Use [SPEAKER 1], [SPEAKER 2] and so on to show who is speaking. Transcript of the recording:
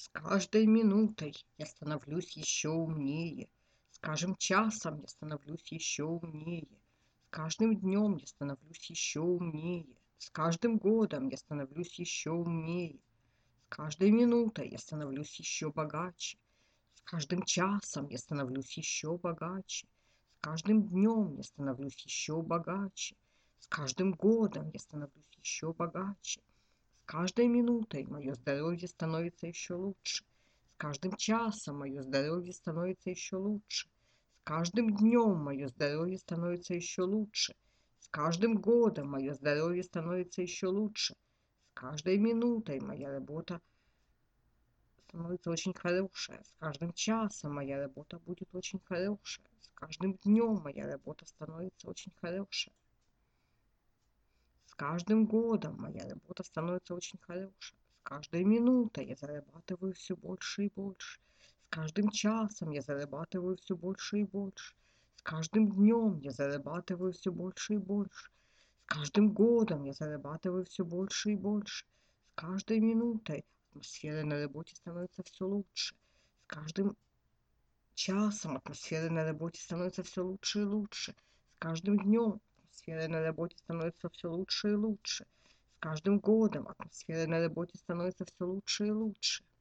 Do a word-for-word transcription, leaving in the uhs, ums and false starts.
[SPEAKER 1] С каждой минутой я становлюсь еще умнее, с каждым часом я становлюсь еще умнее, с каждым днем я становлюсь еще умнее, с каждым годом я становлюсь еще умнее, с каждой минутой я становлюсь еще богаче, с каждым часом я становлюсь еще богаче, с каждым днем я становлюсь еще богаче, с каждым годом я становлюсь еще богаче. С каждой минутой мое здоровье становится еще лучше. С каждым часом мое здоровье становится еще лучше. С каждым днем мое здоровье становится еще лучше. С каждым годом мое здоровье становится еще лучше. С каждой минутой моя работа становится очень хорошая. С каждым часом моя работа будет очень хорошая. С каждым днем моя работа становится очень хорошая. С каждым годом моя работа становится очень хорошая. С каждой минутой я зарабатываю все больше и больше. С каждым часом я зарабатываю все больше и больше. С каждым днем я зарабатываю все больше и больше. С каждым годом я зарабатываю все больше и больше. С каждой минутой атмосфера на работе становится все лучше. С каждым часом атмосфера на работе становится все лучше и лучше. С каждым днем атмосфера на работе становится все лучше и лучше. С каждым годом атмосфера на работе становится все лучше и лучше.